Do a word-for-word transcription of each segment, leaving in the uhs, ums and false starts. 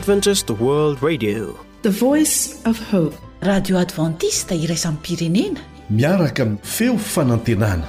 Adventist World Radio, the voice of hope. Radio Adventista iraisam pirenena miaraka amin'ny feo fanantenana.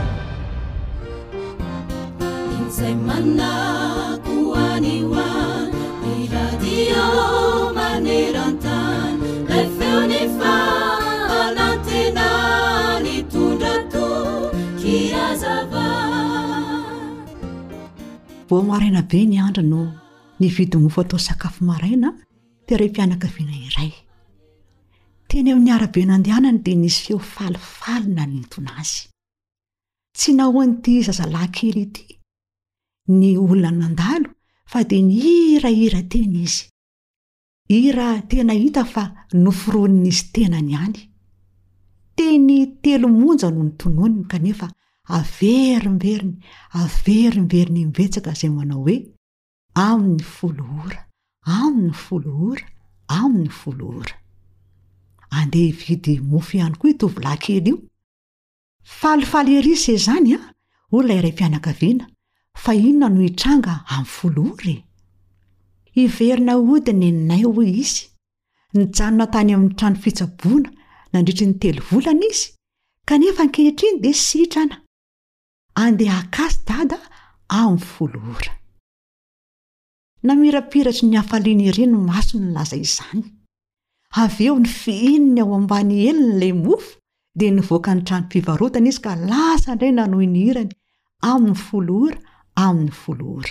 Vo maraina be ny andro no nividy mofo atao sakafo maraina dia ray mpianakaviana iray. Teny amin'ny arabe nandehanany dia nisy feo falifaly nanintona azy. Tsy nahoany ity zazalahy kely ity ny olona nandalo fa dia ny hirahira teny izy. Hira tena hita fa noforonin'izy tenany ihany. Teny telo monja no nitonony kanefa averimberiny averimberiny mibetsaka izay manao hoe amin'ny folo ora, amin'ny folo ora, amin'ny folo ora. Andeha hividy mofo ihany koa tovolahy kely io. Falifaly ery se zany a, olona iray mpianakaviana, fa inona no hitranga amin'ny folo ora? Hiverina hodiny ninay hoy izy. Nijanona tany amin'ny trano fitsaboana nandritry ny telo volana izy, kanefa ankehitriny dia sitrana. Andeha akasy dada amin'ny folo ora. Namirapiratry ny hafaliana ery ny maso ny laza izany. Avy eo ny fihininy ao ambany eliny ilay mofo dia nivoaka ny trano fivarotana izy ka lasa indray nanohy ny hirany amin'ny folo ora, amin'ny folo ora.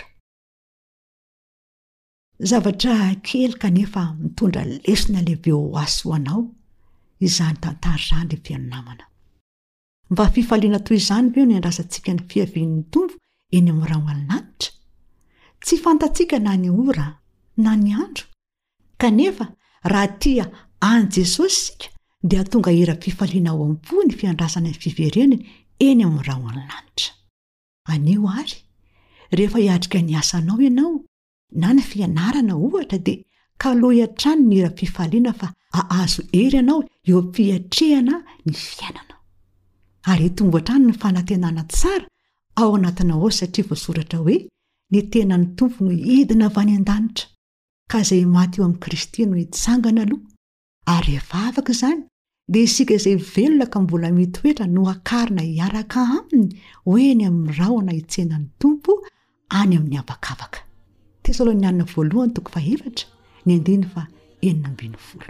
Zavatra kely kanefa mitondra lesona lehibe ho azy ho anao izany tantara izany lehibe ny namana. Mba fifaliana toy izany ve no iandrasantsika ny fiavian'ny Tompo eny amin'ny rahoalin'anitra? Tsy fantatsika na ny ora na ny andro, kanefa raha tia any Jesosy sika dia tonga ira-pifaliana ao am-po ny fiandrasana ny fiverenany eny amin'ny rahoalin'anitra. Anio ary, rehefa hiatrika ny asanao ianao na ny fianarana ohatra dia kaloha hatrany ny ira-pifaliana fa ahazo hery ianao eo am-piatrehana ny fiainana. Ary tonga hatrany ny fanantenana tsara ao anatina ao satria voasoratra hoe ny tenan'ny Tompo no hidina avy any an-danitra, ka izay maty eo amin'ny Kristy no hitsangana aloha. Ary rehefa afaka izany dia isika izay velona ka mbola mitoetra no akarina hiaraka aminy hoeny amin'ny rahona hitsenan'ny Tompo any amin'ny habakabaka. Tesalonianina voalohany toko fahaefatra ny andiny fa enina ambin'ny folo.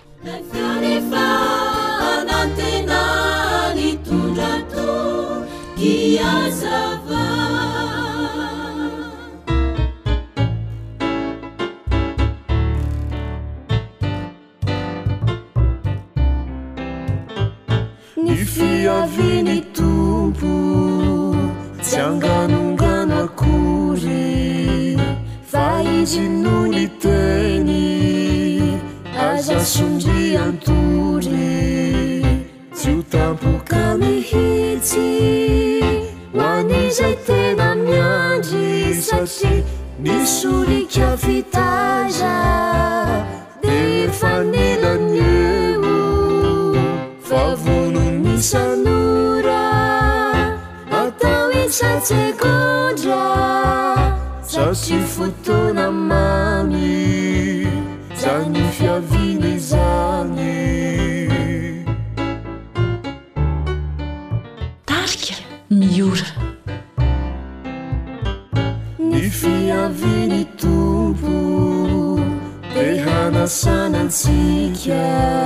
Ny fiaviany Tompo tsy anganongano akory, fa izy no ny teny aza sondriantory. Tsy ho tampoka mihitsy ho an'izay tena miandry, satria nisolika fitaza dia efa nelany eo. Fa vonony sanora atao isatsekondra, satria fotoana mamy zany fiaviana izany. Tarika miora. Ny fiaviany Tompo dia hanasanantsika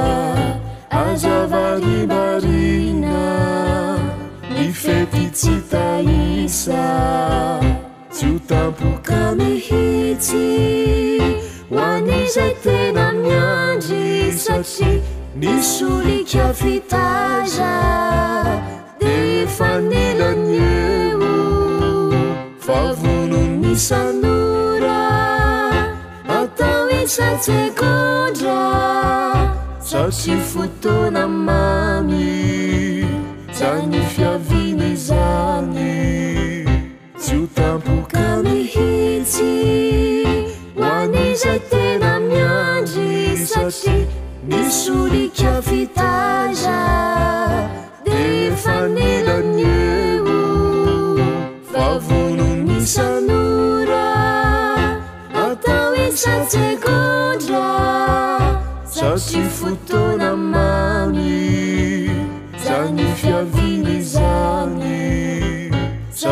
azavaribarina, ny fety tsy taisa, tsy ho tampoka mihitsy ho an'izay tena miandry, satria nisolika fitaza dia efa nelany eo. Fa vonony sanora atao isatsekondra, satria fotoana mamy zany fiaviana izany. Tsy ho tampoka mihitsy ho an'izay tena miandry, satria nisolika fitaza dia efa nelany eo. Fa vonony sanora atao isatsekondra,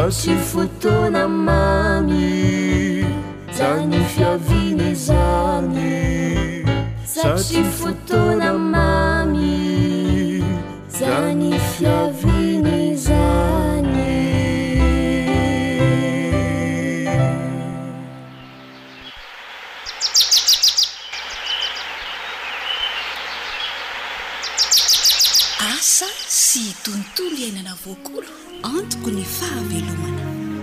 satria fotoana mamy zany fiaviny zany satria fotoana mamy zany fiaviny zany asa sy tontolo iainana voakolo antoko ny fahavelomana.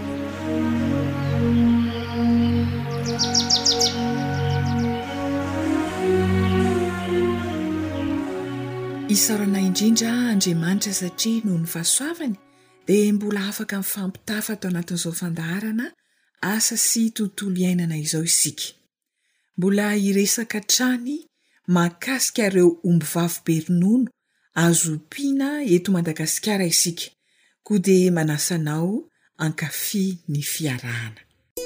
isarana indrindra Andriamanitra satria noho ny fahasoavany dia mbola afaka mifampitafa atao anatin'izao fandaharana asa sy tontolo iainana izao isika. Mbola hiresaka trany mahakasika ireo omby vavy be ronono azo ompiana eto Madagasikara isika, koa dia manasanao ankafy ny fiarahana.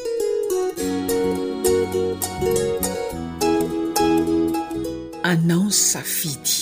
Anao safidy.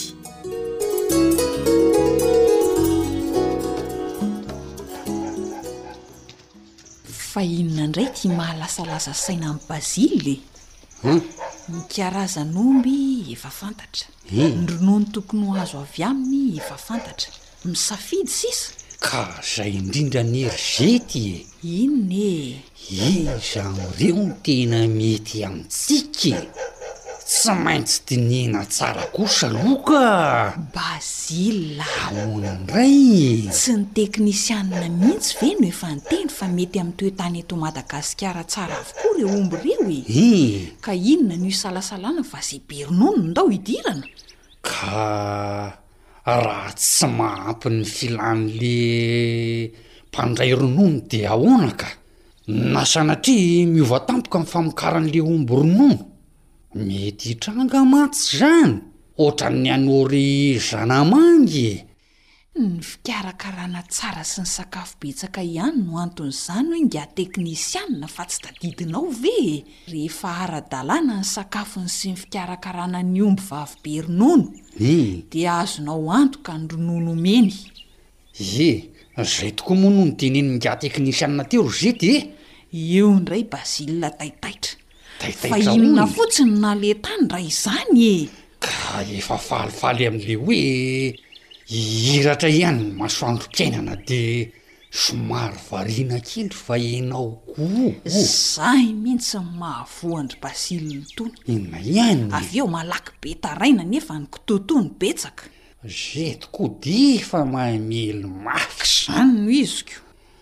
Fa inona indray tia mahalasalasa saina amin'ny Bazily? Hmm? Ny karazan'omby efa fantatra, ny ronono tokony ho azo avy aminy efa fantatra, misafidy sisa. Ka zay indrindra ny erizety e. Inona e? Izareo no tena mety amintsika. Tsy maintsy dinihina tsara kosa loka. Bazila, ahoana indray? tsy ny teknisianina mihitsy ve no efa niteny fa mety amin'ny toetany eto Madagasikara tsara avokoa ireo omby ireo e. E Ka inona no isalasalana fa izay be ronono ndao hidirana? ka raha tsy mahampy ny filan'le mpandray ronono dia ahoana ka? Na sanatria miova tampoka amin'ny famokaran'le omby ronono? Mety hitranga matsy zany, ohatran'ny anory zanamangy. Ny fikarakarana tsara sy ny sakafo betsaka ihany no anton'izany hoe inga teknisianina fa tsy tadidinao ve? Rehefa ara-dalàna ny sakafony sy ny fikarakarana ny omby vavy be ronono E dia azonao antoka ny ronono meny. e zay tokoa moa no nitenen'ny nga teknisianina teo rozety e. Eo indray Bazila taitaitra. Fa Taitaitra inona hono. fotsiny naletany raha izany e? Ka efa falifaly amin'le hoe hiratra ihany ny masoandro-piainana dia somary variana kely fa enao koa. Zay mihitsy ny mahavoandry Bazila tony. Inona ihany? Avy eo malaky be taraina nefa ny kitotoany betsaka. Zeto koa dia efa mahay mely mafy. Zany no iziko.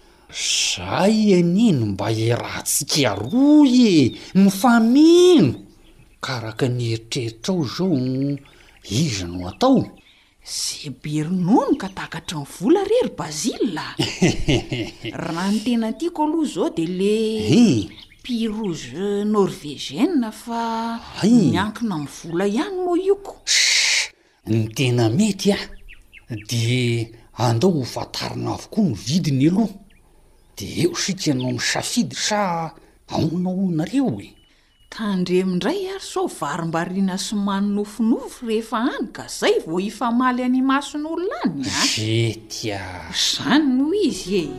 Zay enino mba herahantsika roa e, mifameno. Karaka ny eritreritra ao zao izy no atao. Zay be ronono ka takatra ny vola rery Bazila. Raha ny tena tiako aloha zao dia le E pirouge norvégienne fa Ay. miankina amin'ny vola ihany moa ioko. ny tena mety a dia andao ho fatarina avokoa ny vidiny aloha, dia eo sika no misafidy sa ahoana hoanareo e. Tandremindray ary sao varim-bariana sy manonofinofo rehefa any ka zay vao hifamaly any mason'olona any a. Zety a. Zany no izy e.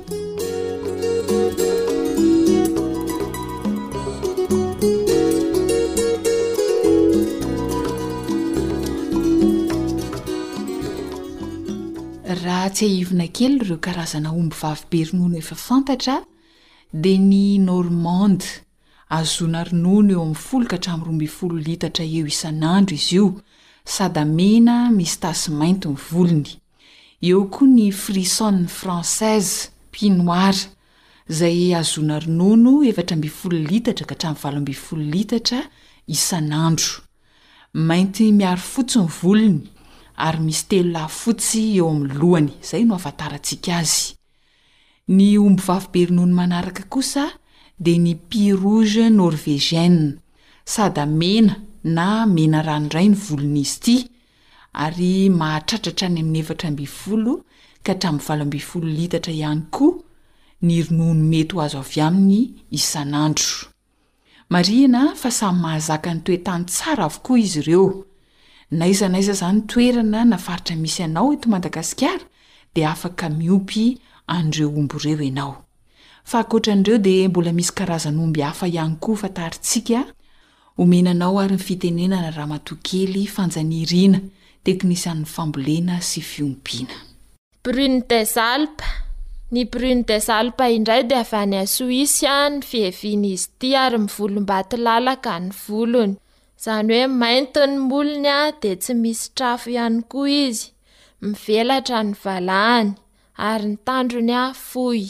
Raha tsy haivina kely ireo karazana omby vavy be ronono efa fantatra dia ny Normande. Azona ronono eo amin'ny folo ka hatramin'ny roa ambin'ny folo litatra eo isan'andro izy io, sady mena misy tasy mainty ny volony. Eo koa ny Frissonne française pinoir izay azona ronono efatra ambin'ny folo litatra ka hatramin'ny valo ambin'ny folo litatra isan'andro. Mainty miaro fotsy ny volony ary misy telo lahy fotsy eo amin'ny lohany, izay no ahafantarantsika azy. Ny omby vavy be ronono manaraka kosa dia ny pirouge norvégienne, sady mena na mena ranoray ny volon'izy ity ary mahatratratra any amin'ny efatra ambin'ny folo ka hatramin'ny valo ambin'ny folo litatra ihany koa ny ronono mety ho azo avy aminy isan'andro. Marihana fa samy mahazaka ny toetany tsara avokoa izy ireo. Naiza naiza zany toerana na faritra misy anao eto Madagasikara dia afaka miompy an'ireo omby ireo ianao. fa akoatran'ireo dia mbola misy karazan'omby hafa ihany koa fantaritsika omenanao ary ny fitenenana ramatokely fanjaniriana teknisian'ny fambolena sy fiompiana. Brune des Alpes. Ny Brune des Alpes indray dia avy any Soisy ny fihevian'izy ity ary mivolombaty lalaka ny volony. Izany hoe mainty ny molony dia tsy misy trafo ihany koa izy, mivelatra ny valahany ary ny tandrony fohy.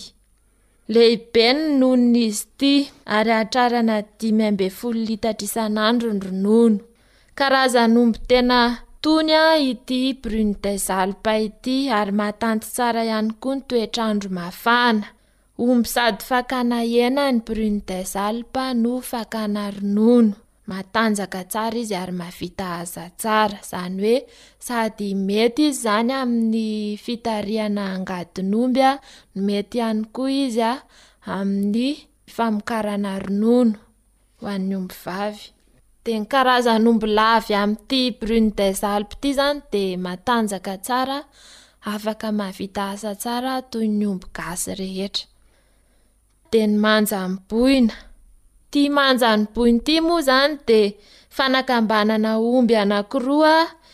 Lehibe ny nonon'izy ity ary atrarana dimy amby folo litatra isan'andro ny ronono. Karazan'omby tena tony ity Brune des Alpes ity ary matanty tsara ihany koa ny toetrandro mafana. Omby sady fakana hena ny Brune des Alpes no fakana ronono. Matanjaka tsara izy ary mavita aza tsara, izany hoe sady mety izy zany amin'ny fitariana angadin'omby, mety ihany koa izy amin'ny famokarana ronono ho an'ny omby vavy. Dia ny karazan'omby lavy amin'ity Brune des Alpes ity zany dia matanjaka tsara, afaka mavita asa tsara toy ny omby gasy rehetra. Dia ny manjam-boina. Ty manjam-boina ity moa zany dia fanakambanana omby anankiroa,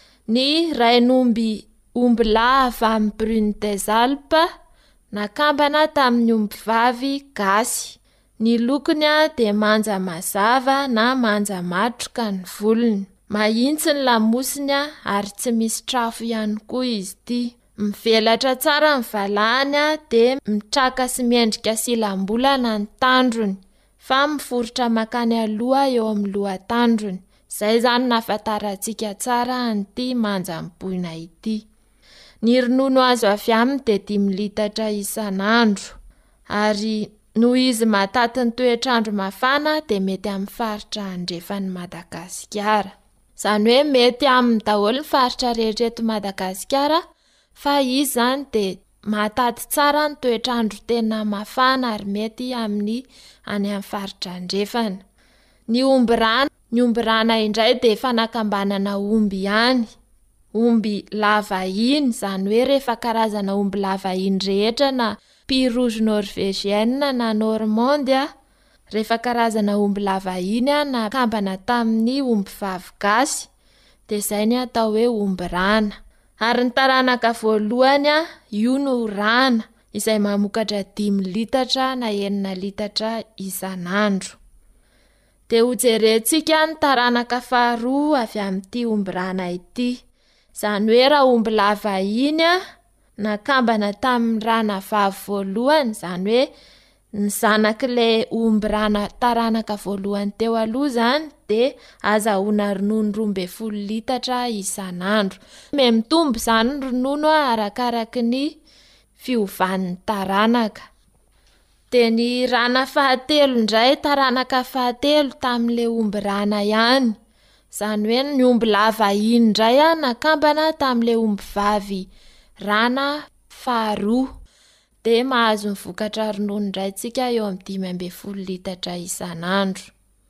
ny rain'omby omby lava amin'ny Brune des Alpes nakambana tamin'ny omby vavy gasy. Ny lokony dia manja mazava na manja matroka ny volony. Mahitsy ny lamosiny ary tsy misy trafo ihany koa izy ity. Mivelatra tsara ny valahany dia mitraka sy miendrika silambolana ny tandrony, fa miforotra makany aloha eo amin'ny lohatandrony. Izay zany nahafantarantsika tsara an'ity manjam-boina ity. Ny ronono azo avy aminy dia dimy litatra isan'andro ary noho izy mataty ny toetrandro mafana dia mety amin'ny faritra andrefan'ny Madagasikara. Izany hoe mety amin'ny daholo ny faritra rehetra eto Madagasikara, fa izy zany dia mataty tsara ny toetrandro tena mafana ary mety amin'ny any amin'ny faritra andrefana. Ny omby rana, ny omby rana indray dia fanakambanana omby ihany. Omby lava iny, izany hoe rehefa karazana omby lava iny rehetra na Pie Rouge Norvégienne na Normande, rehefa karazana omby lava iny nakambana tamin'ny omby vavy gasy, dia izay ny atao hoe omby rana. Ary ny taranaka voalohany io no rana, izay mamokatra dimy litatra na enina litatra isan'andro. Dia hojerentsika ny taranaka faharoa avy amin'ity omby rana ity. Izany hoe raha omby lava iny nakambana tamin'ny rana vavy voalohany, izany hoe ny zanak'ilay omby rana taranaka voalohany teo aloha zany, dia azahoana ronono roa amby folo litatra isan'andro. Me mitombo zany ny ronono arakaraky ny fiovan'ny taranaka. Dia ny rana fahatelo indray, taranaka fahatelo tamin'ilay omby rana ihany. Izany hoe ny omby lava iny indray nakambana tamin'ilay omby vavy rana faharoa, dia mahazo ny vokatra ronono indray tsika eo amin'ny dimy amby folo litatra isan'andro.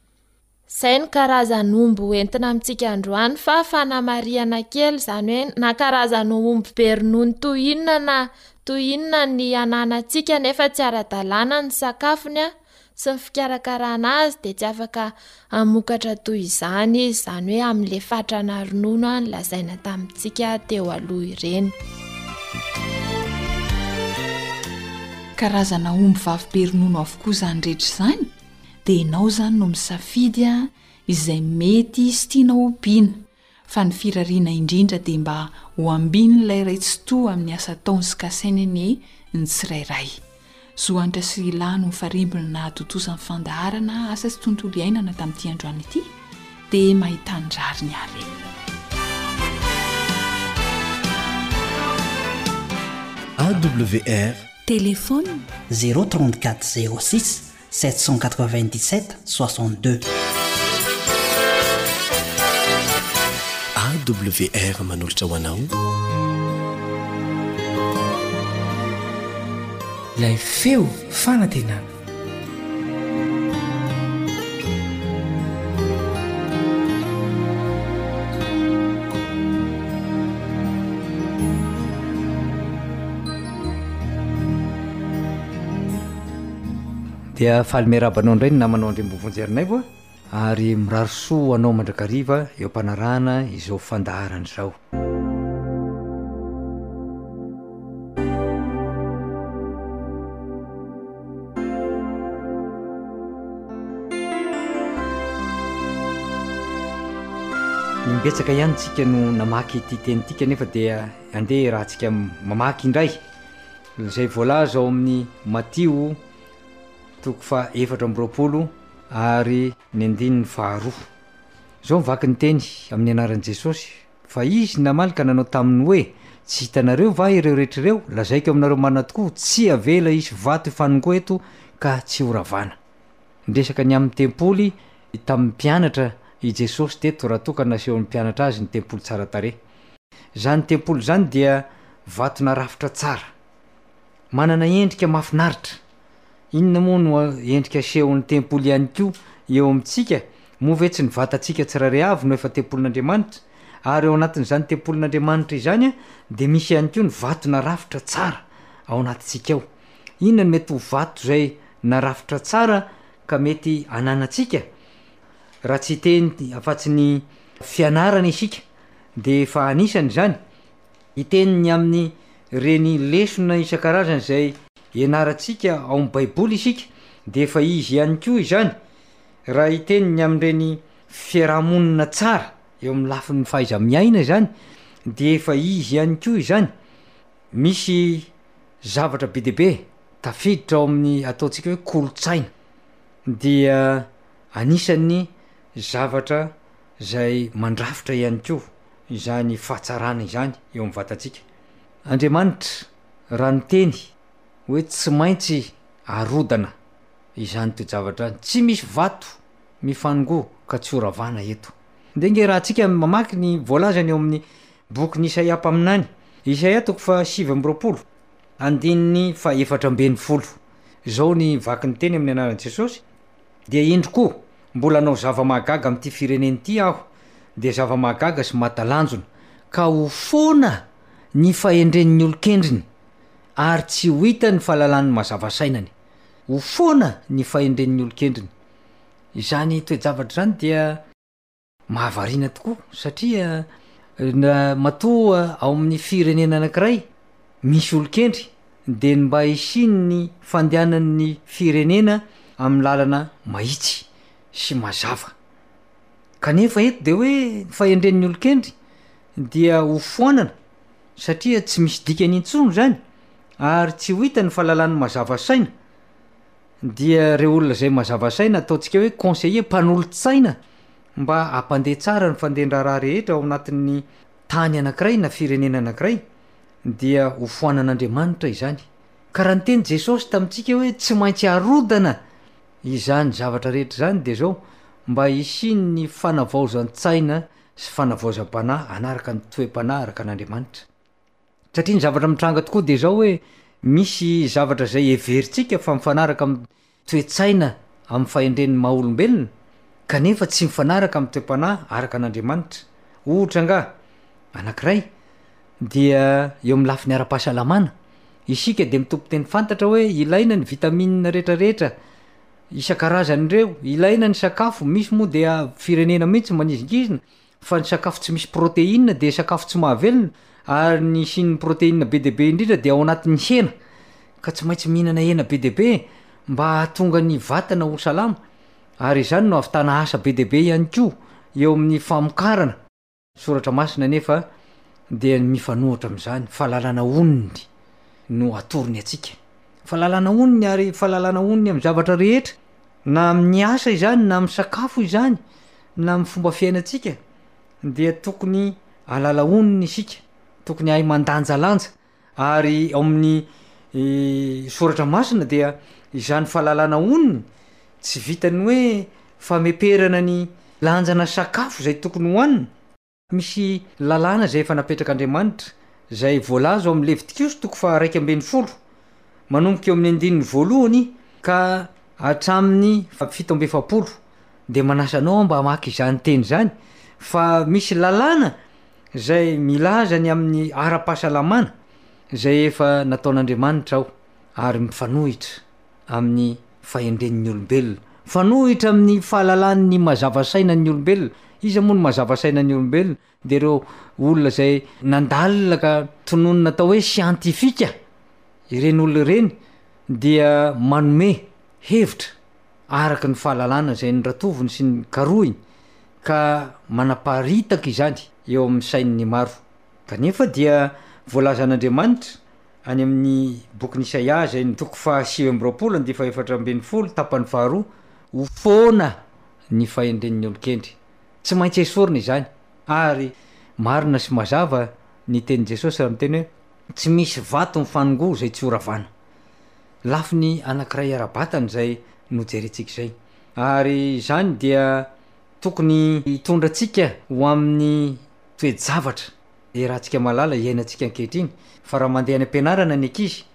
Izay ny karazan'omby hoentina amintsika androany, fa fanamariana kely, izany hoe na karazana omby be ronono toy inona na toy inona ny ananantsika nefa tsy ara-dalàna ny sakafony sy ny fikarakarana azy, dia tsy afaka hamokatra toy izany izy, izany hoe amin'ilay fatrana ronono ny lazaina tamintsika teo aloha ireny. Karazana omby vavy be ronono avokoa zany rehetra izany, dia ianao zany no misafidy izay mety sy tiana ompiana, fa ny firariana indrindra dia mba ho ambiny ilay iray tsy toa amin'ny asa taony sy kasainany ny tsirairay. Zohanitra sy ilano farimbona na totosan'ny fandaharana asa sy tontolo iainana tamin'ity androany ity, dia mahita ny rariny ary. A W R Téléphone zéro trente-quatre zéro six sept cent quatre-vingt-dix-sept soixante-deux. A W R manolotra ho anao ilay feo fanantenana. dia falymiarabanao indray ny namanao andrembovonjerinay voa ary mirarosoa anao mandrakariva eo ampanarahana izao fandaharana izao. Nimbetsaka ihany tsika no namaky ity tenytika nefa dia andeha raha tsika mamaky indray izay voalaza ao amin'ny Matio toko fa efatra amby roapolo ary ny andininy faharoa. Zao mivaky ny teny amin'ny anaran'i Jesosy fa izy namalika nanao taminy hoe tsy hitanareo va ireo rehetrareo lazaiko aminareo marina tokoa tsy avela isy vato ifanongo eto ka tsy horavana. Ndresaka ny amin'ny tempoly tamin'ny mpianatra i Jesosy teto raha toka naseho ny mpianatra azy ny tempoly tsara tare. Zany tempoly zany dia vato narafitra tsara, manana endrika mahafinaritra. Inona moa no endrika asehon'ny tempoly ihany koa eo amintsika, move tsy ny vatantsika tsirairay avy no efa tempolin'Andriamanitra, ary ao anatin'izany tempolin'Andriamanitra izany a dia misy ihany koa ny vato narafitra tsara ao anatintsika ao. Inona no mety ho vato zay narafitra tsara ka mety ananantsika? Raha tsy teny afa-tsy ny fianarana isika dia efa anisany zany hiteniny amin'ny reny lesona isan-karazany zay ianarantsika ao amin'ny baiboly isika dia efa izy ihany koa izany. Raha hiteniny amin'ireny fiarahamonina tsara eo amin'ny lafin'ny fahaiza-miaina zany dia efa izy ihany koa izany. Misy zavatra be deaibe tafiditra ao amin'ny ataontsika hoe kolotsaina, dia anisan'ny zavatra zay mandrafitra ihany koa izany fahatsarana izany eo amin'ny vatantsika. Andriamanitra raha ny teny hoe tsy maintsy arodana izany toe-javatra, tsy misy vato mifanongo ka tsy horavana eto. Dia nge raha antsika mamaky ny voalazany eo amin'ny bokin'ny Isaia mpaminany, Isaia toko fa sivy amby roapolo andininy fa efatra ambin'ny folo. Zao ny vaky ny teny amin'ny anaran'i Jesosy: dia indro koa mbola anao zava-mahagaga amin'ity fireneny ity aho, dia zava-mahagaga sy matalanjona, ka ho foana ny fahendren'ny olo-kendriny ary tsy ho hita ny fahalalan'ny mazava sainany. Ho foana ny fahendren'ny olo-kendriny. Izany toe-javatra zany dia mahavarina tokoa satria na matoa ao amin'ny firenena anankiray misy olo-kendry dia mba hisiny ny fandehanan'ny firenena amin'ny lalana mahitsy sy mazava. Kanefa eto dia hoe fahendren'ny olo-kendry dia ho foanana satria tsy misy dikany intsony zany ary tsy ho hita ny fahalalan'ny mazava saina. Dia reo olona zay mazava saina ataontsika hoe conseiller, mpanolo-tsaina mba hampandeha tsara ny fandehandraraha rehetra ao anatin'ny tany anankiray na firenena anankiray, dia ho foanan'Andriamanitra izany. Ka raha ny teny Jesosy tamintsika hoe tsy maintsy arodana izany zavatra rehetra zany dia zao mba hisiny ny fanavaozan-tsaina sy fanavaozam-panahy anaraka ny toe-panahy araka an'Andriamanitra. Satria ny zavatra mitranga tokoa dia zao hoe misy zavatra zay heverintsika fa mifanaraka amin'ny toe-tsaina amin'ny fahendren'ny maha-olombelona kanefa tsy mifanaraka amin'ny toe-panahy araka an'Andriamanitra. Ohatra nga anankiray dia eo amin'ny lafiny ara-pahasalamana, isika dia mitompo teny fantatra hoe ilaina ny vitamina rehetrarehetra isan-karazany ireo, ilaina ny sakafo. Misy moa dia firenena mihitsy manizingizina fa ny sakafo tsy misy protéine dia sakafo tsy mahavelona, ary ny sin'ny protéine be deaibe indrindra dia ao anatin'ny hena, ka tsy maintsy mihinana hena be deaibe mba hahatonga ny vatana ho salama. Ary izany no ahavitana asa be deaibe ihany koa eo amin'ny famokarana. Soratra masina nefa dia mifanohitra amin'izany, fahalalana onony no atorony atsika. Fahalalana onony ary fahalalana onony amin'ny zavatra rehetra, na amin'ny asa izany na amin'ny sakafo izany na amin'ny fomba fiainantsika, dia tokony alala onony isika, tokony ahay mandanjalanja. Ary ao amin'ny e, soratra masina dia izany fahalalana onony tsy vitany hoe fameperana ny lanjana sakafo zay tokony hohanina. Misy lalàna zay efa napetrak'Andriamanitra zay voalaza ao amin'ny Levitikosy toko fa raiky ambin'ny folo manomboka eo amin'ny andininy voalohany ka hatramin'ny fito amby efapolo. Dia manasa anao mba hamaky izany teny zany fa misy lalàna zay milaza ny amin'ny ara-pahasalamana zay efa nataon'Andriamanitra ao ary mifanohitra amin'ny fahendren'ny olombelona fanohitra amin'ny fahalalan'ny mazavasainan'ny olombelona iza moa no mazavasainan'ny olombelona de reo olona zay nandalina ka tononona atao hoe siantifika ireny olona reny dia manome hevitra araka ny fahalalana zay ny ratoviny sy ny karoiny ka manaparitaka izany eo amin'ny sain'ny maro kanefa dia voalaza an'Andriamanitra any amin'ny bokyny Isaia zay ny toko fa sivy amby roapolo ny fa efatra ambin'ny folo tapany faharoa ho foana ny fahendren'ny olokendry tsy maintsy esorina izany ary marina sy mazava ny tenin Jesosy raha miteny hoe tsy misy vato ny fanongo zay tsy horavana lafi ny anankiray ara-batany zay no jerentsika izay ary izany dia tokony hitondratsika ho amin'ny toejavatra e raha ntsika malala iainantsika ankehitriny fa raha mandeha any ampianarana ny ankizy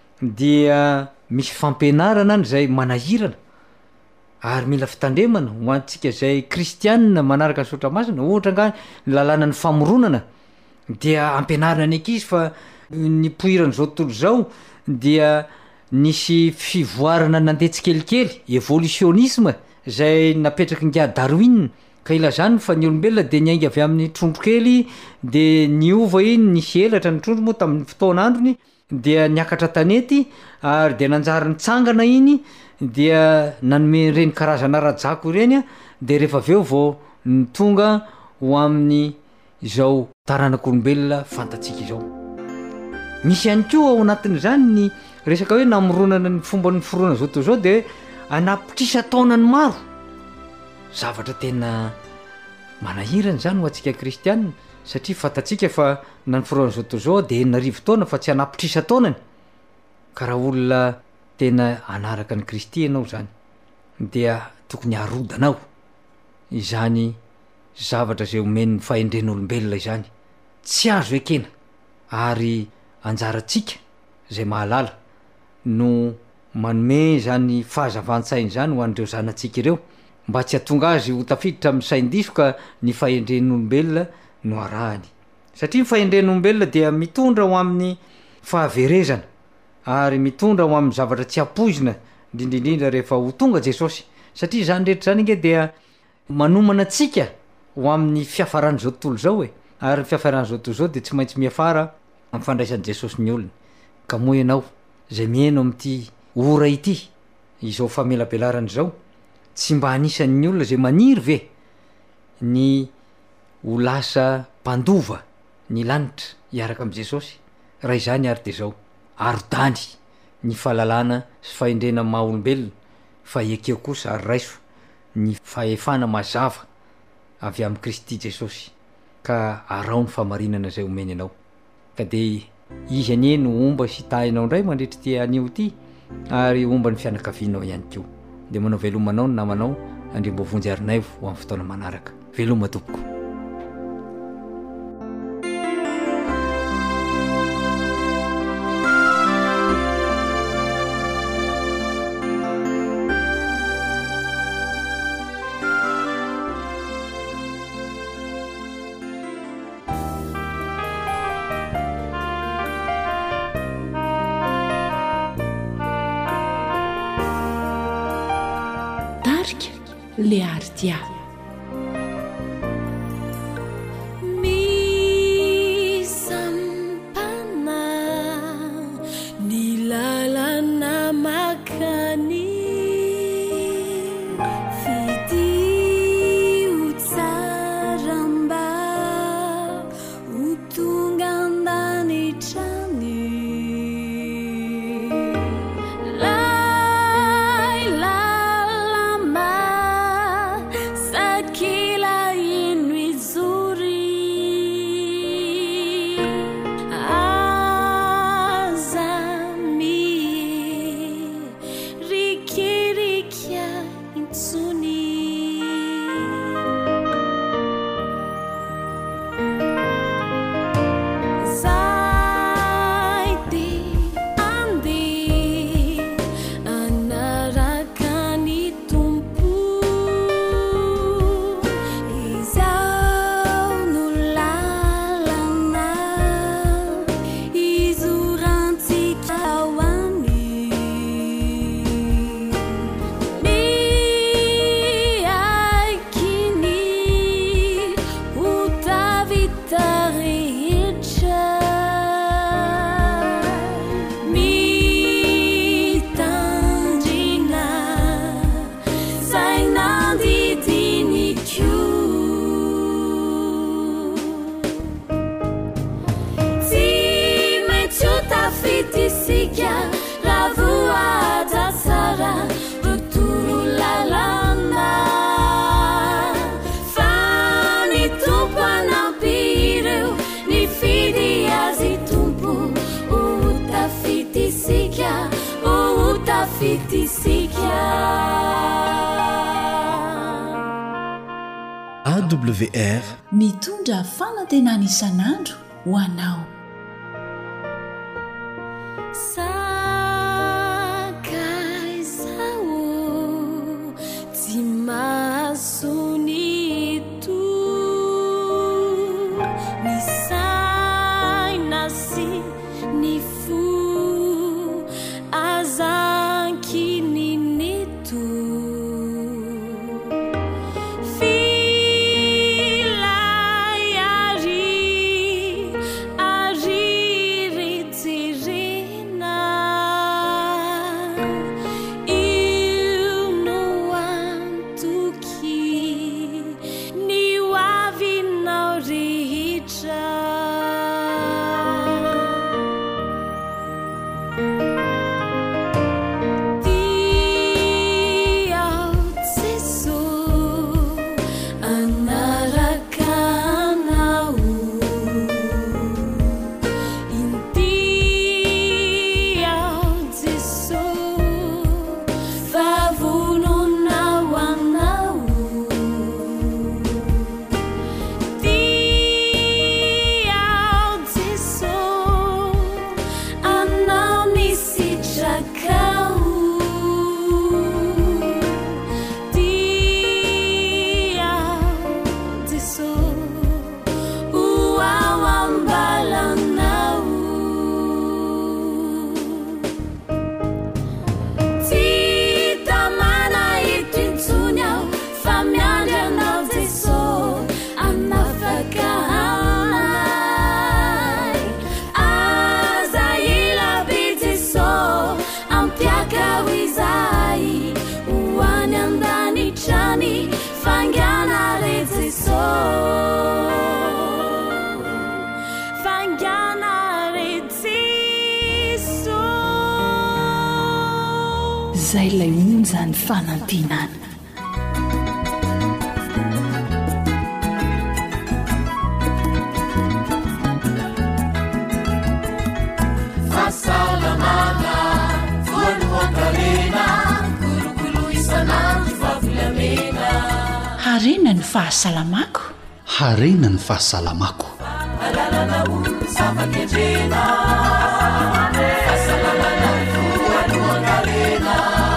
dia misy fampianarana any zay manahirana ary mila fitandremana ho antsika zay kristianina manaraka ny sotra masina ohatra nga ny lalàna ny famoronana dia ampianarana ny ankizy fa ny poirany zao tontolo zao dia nisy fivoarana nandetsikelikely evolutionisme zay napetraky nga Darwin ka ilazany fa ny olombelona de niainga avy amin'ny trondrokely de niova iny nisy elatra ny trondro moa tamin'ny fotoan'androny dia niakatra tanety ary de nanjary nitsangana iny dia nanome reny karazana rajako ireny de rehefa aveo vao ny tonga ho amin'ny izao taranak'olombelona fantatsika izao misy ihany koa ao anatin'izany ny resaka hoe namoronana ny fomba ny foronana zao to zao de anapitrisa taonany maro zavatra tena manahirana zany ho atsika kristianina satria fantatsika fa na ny foronana zao to zao de enarivo taona fa tsy anapitrisa taonany ka raha olona tena anaraka ny Kristy ianao zany dia tokony harodanao izany zavatra zay omen'ny fahendren'olombelona izany tsy azo ekena ary anjaratsika zay mahalala no manome zany fahazavan-tsainy zany ho an'ireo zanatsika ireo mba tsy hatonga azy ho tafiditra amin'ny sain-diso ka ny fahendren'olombelona no arahany satria ny fahendren'olombelona dia mitondra ho amin'ny fahaverezana ary mitondra ho amin'ny zavatra tsy apoizina indrindrindrindra rehefa ho tonga Jesosy satria zany rehetra zany inge dia manomana atsika ho amin'ny fiafarany zao tontolo zao e ary ny fiafarany zao tontolo zao de tsy maintsy miafara amin'ny fandraisan'i Jesosy ny olona ka moa ianao zay mihaino am'ty ora ity izao famelabelarany zao tsy mba anisan'ny olona zay maniry ve ny ho lasa mpandova ny lanitra hiaraka am' Jesosy raha izany ary de zao aro-dany ny fahalalana sy fahendrena maha olombelona fa ekeo kosa ary raiso ny fahefana mazava avy amin'i Kristy Jesosy ka arao ny famarinana zay omeny anao ka de izy anie no omba sy tahinao indray mandritry ty anio ty ary omba ny fianakavianao ihany ko de manao velomanao ny namanao andriambovonjy arinaivo ho amin'ny fotoana manaraka veloma tompoko le ardia misampana ny lalana makany fidio tsaramba ho tonga andanitrany fitisika ravoajatsara rotoro lalana fa ny tompo anampireo ny fidy azy tompo ota fitisika ota fitisika A W R mitondra fanantenana isan'andro ho anao. Sakay zao tsy masony to ny saina sy ny fo azankininito zay lay onjany fanantenana. Fasalamana voanohoankarena kolokolo isanandro vavolamena. Harena ny fahasalamako. Harena ny fahasalamako. Alalana olo zava-kendrena. Fasalamana voanohoankarena.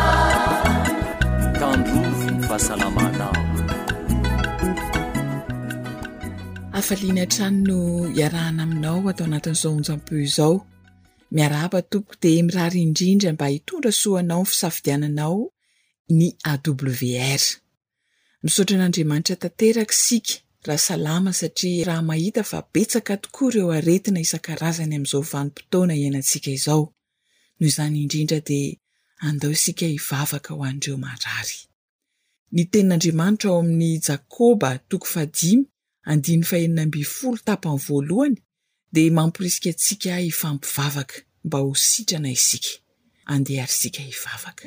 Afaliana trano no iarahana aminao atao anatin'izao onjam-peo izao. Miarahaba tompoko dia mirary indrindra mba hitondra soanao ny fisafidiananao ny A W R. Misaotra an'Andriamanitra tanteraka isika raha salama satria raha mahita fa betsaka tokoa ireo aretina isan-karazany amin'izao vanim-potoana iainantsika izao. Noho izany indrindra dia andao isika hivavaka ho an'ireo marary. Ny tenin'Andriamanitra ao amin'ny Jakoba toko fahadimy andiny fahenina amby folo tapany voalohany dia mamporisika antsika hifampivavaka mba ho sitrana isika. Andeha ary isika hivavaka.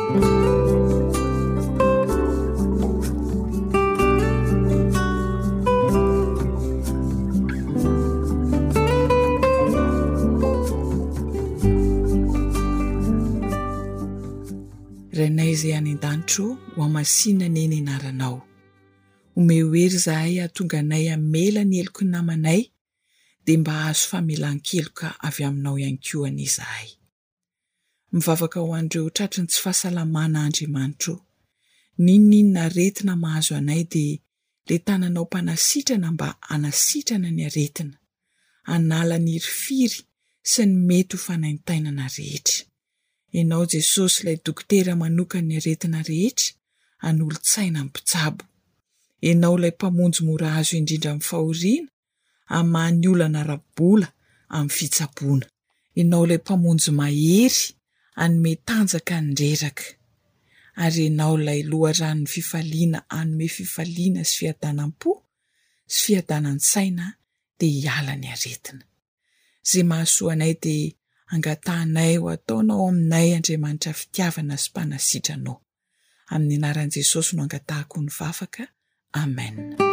Rainay izay any an-danitro ho amasinina ny eny anaranao. Omeo hery izahay ahatonga anay hamela ny heloko ny namanay dia mba hahazo famelan-keloka avy aminao ihany koa any izahay. Mivavaka ho an'ireo tratry ny tsy fahasalamana Andriamanitro. Ninninona aretina mahazo anay dia le tananao mpanasitrana mba anasitrana ny aretina, anala ny rifiry sy ny mety ho fanaintainana rehetra. Ianao Jesosy ilay dokotera manoka ny aretina rehetra, anolo-tsaina ny mpitsabo. Ianao ilay mpamonjy mora azo indrindra amin'ny fahoriana, amany olana rabola amin'ny fitsaboana. Ianao ilay mpamonjy mahery, anome tanjaka ny reraka. Ary ianao ilay loharanon'ny fifaliana, anome fifaliana sy fiadanam-po sy fiadanan-tsaina dia hiala ny aretina. Zay mahasoa anay dia angatanay ho ataonao aminay Andriamanitra fitiavana sy mpanasitranao. Amin'ny anaran'i Jesosy no angatahako ny vavaka. Amen.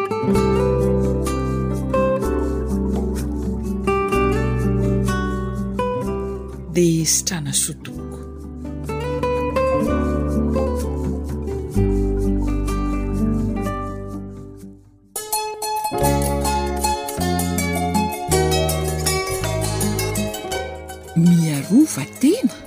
Dia sitrana sotoko. Miarova tena.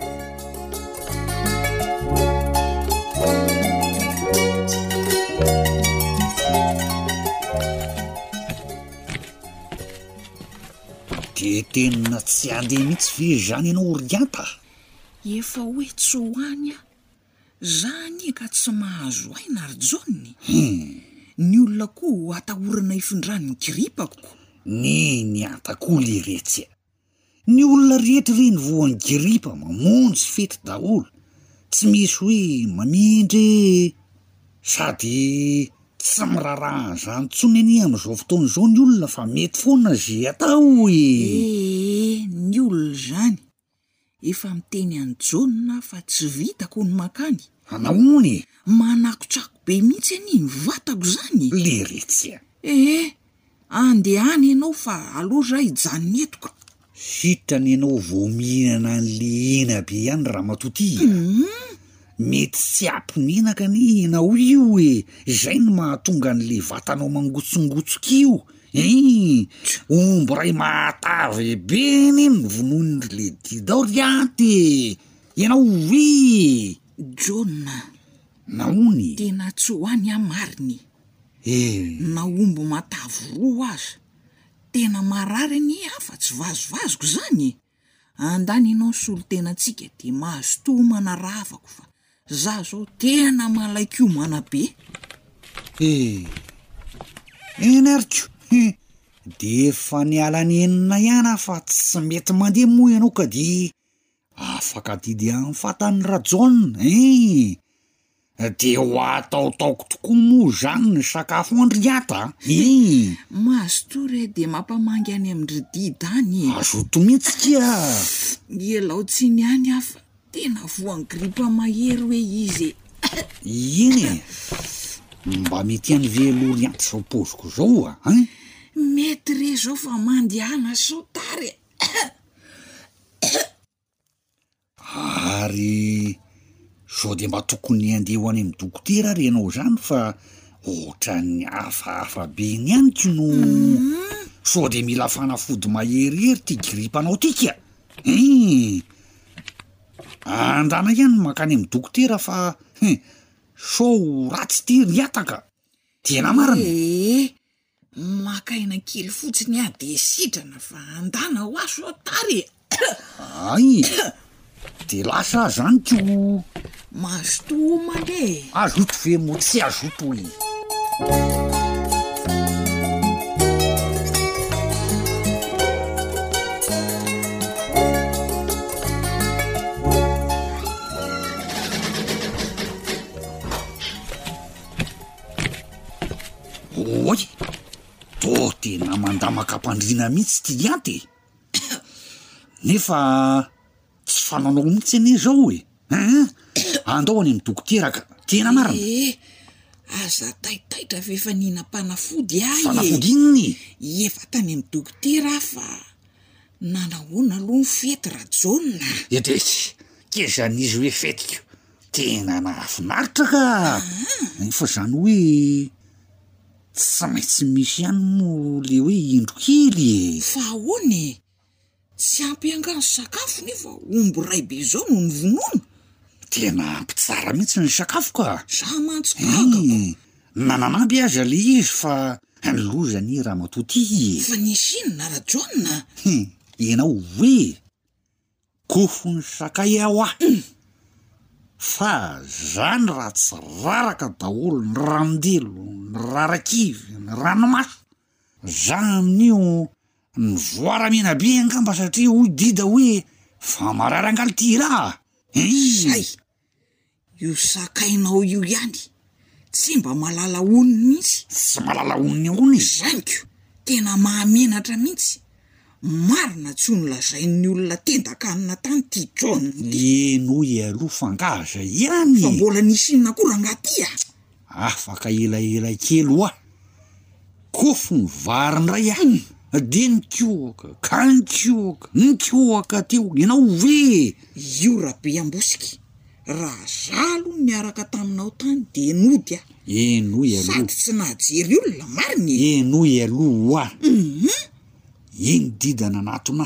De tena tsy andeha mihitsy ve zany ianao Orianta? Efa hoe tsy hoany a. Zany ka tsy mahazo aina ary John. Hmm. Ny olona koa atahorana ifindrany gripako. Ny ny atakoa le retsy. Ny olona rehetra reny voan'ny gripa mamonjy fety daholo. Tsy misy hoe mamindry sady tsy miraraha zany tsony any amin'izao fotoana izao ny olona fa mety foana zay atao e. Eh, ny olona zany efa miteny any John fa tsy vitako ny makany. Anaony? Manakotrako be mihitsy any ny vatako zany. Le retsy. Eh, andehany ianao fa aloha zay hijanony etoko. Sitrany ianao vao mihinana an'le hena be ihany Ramatoty. Mm. Mety tsy ampimenaka ny henao io e. Izay no mahatonga an'le vatanao mangotsongotsoka io. Eh, omby ray mahatavy be neny vonoiny le Orianty. Ianao hoe John. Naony? Tena tsy hoany amariny. Eh, na omby matavy roa aza. Tena marary ny afa tsy vazovazoko zany. Andany ianao solo tena tsika de mahazo tomana ravako fa za zao tena malaiko mana be. Eh, enariko. De efa niala ny enina ihany fa tsy mety mandeha moa ianao ka di afaka didy amin'ny fatan'ny rajon. Eh, de ho ataotaoko tokoa moa zany ny sakafo Andrianta. Eh, Mahazo de mampamangy any amin'ny rididany. Azoto mihitsy kia. Elao tsy niany afa tena voan'ny gripa mahery hoe izy. Iny mba mety any velorianty zao poziko zao a. Hein? Mety re zao fa mandihana saotary. Ary sao de mba tokony andeha ho any amin'ny dokotera ary ianao zany fa ohatran'ny hafahafa be ny anyko no sao de mila fanafody maherihery ty gripanao tika. Eh, andana ihany makany amin'ny dokotera fa sao ratsy ty riataka. Tena marina. Eh, makaina kely fotsiny a de sitrana fa andana ho aso saotary. Ay, de lasa zany ko mazoto mandeha. Azoto ve mo tsy azoto i. Oy, to tena mandamaka-pandriana mihitsy ty Lianty. Nefa tsy fananao mihitsy ane zao e. Hein? Andao any amin'ny dokotera ka. Tena marina. Eh, aza taitaitra vefa nina panafody ahy. Fanafody inony? Efa tany amin'ny dokotera fa nanahoana aloha ny fety Rajon. Edresy, kezan'izy hoe fetiko. Tena nahafinaritra ka. Fa zany hoe tsy maintsy misy ihany mo le hoe indro kely. Fa ahoany? Tsy ampy angano sakafo nefa omby ray be zao no ny vonoina. Tena ampy tsara mihitsy ny sakafo ka. Sa mantsy kagako. Nananampy aza le izy fa ny lozany Ramatoty. Fa nisy inona Rajon? Ianao hoe kofo ny sakay ao ah. Fa zany raha tsy raraka daholo ny ranondelo, ny rarakivy, ny ranomaso. Zany ny voaramena be angamba satria hoy dida hoe fa marary angaly ty raha. Zay, io sakainao io ihany tsy mba malala oniny mihitsy. Tsy malala oniny ony. Zaniko, tena mahamenatra mihitsy. marina tsy nolazain'ny olona tendakanina tany ty John enoy aloha fangaza ihany fa mbola nisy inona koa rangaty a afaka elaela kely oa kofo ny varindray a de nikoaka ka nikoaka nikoaka teo ianao ve io rabe ambosika raha zalo miaraka taminao tany de nody a enoy aloha sady tsy nahajery olona mariny enoy aloha oa mhm iny didana anatona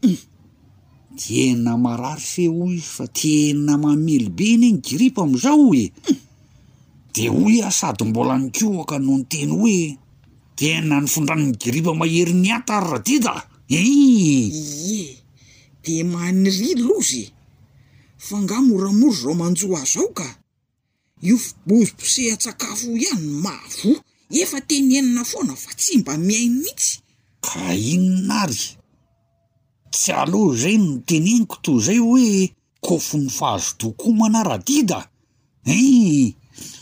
tena marary fe hoy fa tena mamely be iny iny gripa am'izao e de hoy a sady mbola nikoaka no ny teny hoe tena nifondran'ny gripa mahery ny ata radida ie de maniry lozy fa nga moramora zao manjoa zao ka io bozim-posehn-tsakafo ihany mavo efa tenenina foana fa tsy mba miainy mihitsy ka inonary tsy aloha zay no teneniko toy zay hoe kofo ny fahazo-doko manaradida e